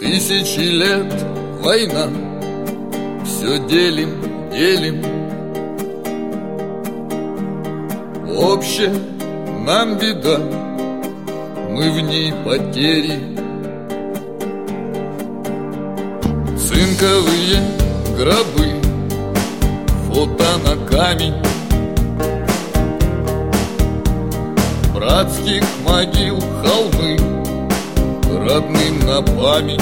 Тысячи лет война, все делим, делим. Общая нам беда, мы в ней потери. Цинковые гробы, фото на камень, братских могил холмы, родным на память.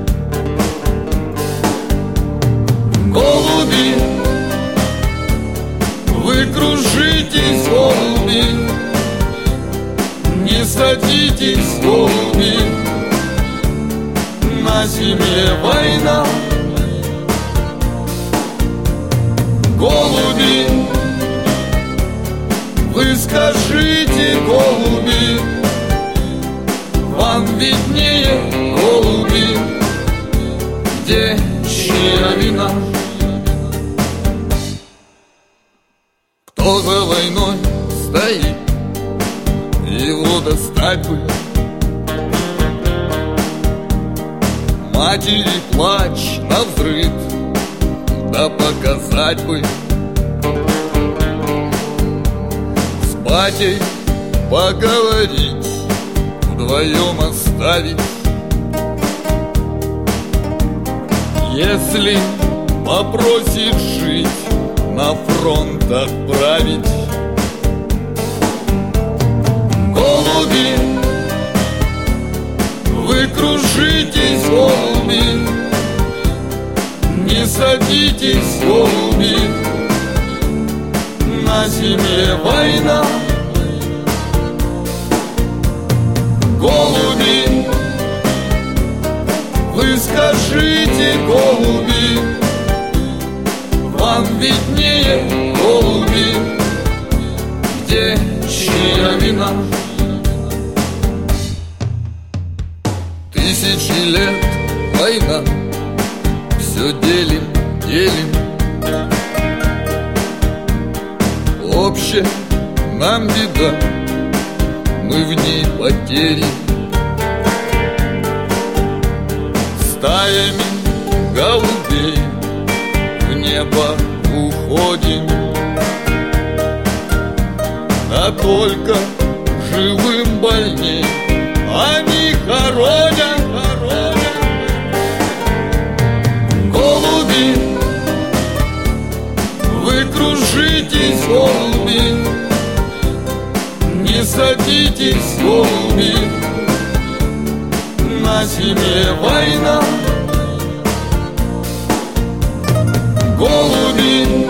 Голуби, вы кружитесь, голуби, не садитесь, голуби, на земле война. Голуби, вы скажите, голуби, вам виднее, голуби, где чья вина? Кто за войной стоит, его достать бы. Матери плач навзрыд, да показать бы. С батей поговорить, вдвоем оставить. Если попросит жить, на фронт отправить. Голуби, вы кружитесь, голуби, не садитесь, голуби, на земле война. Голуби, вы скажите, голуби, вам виднее, голуби, где чья вина? Тысячи лет война, все делим, делим. Общая нам беда, мы в ней потери. Стаями голубей в небо уходим, а только живым больней они хоронят. Голуби, вы кружитесь, голуби, не садитесь, голуби, на земле война. Голуби,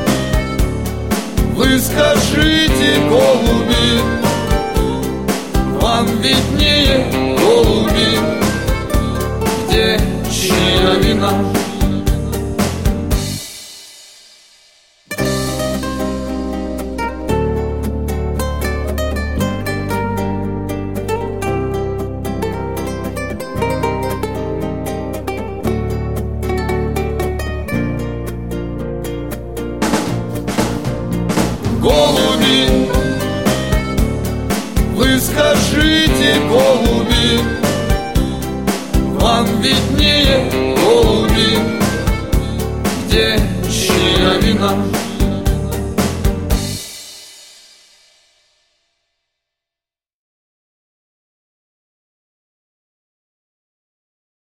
вы скажите, голуби, вам виднее, голуби, где чья вина? Голуби, вы скажите, голуби, вам виднее, голуби, где чья вина?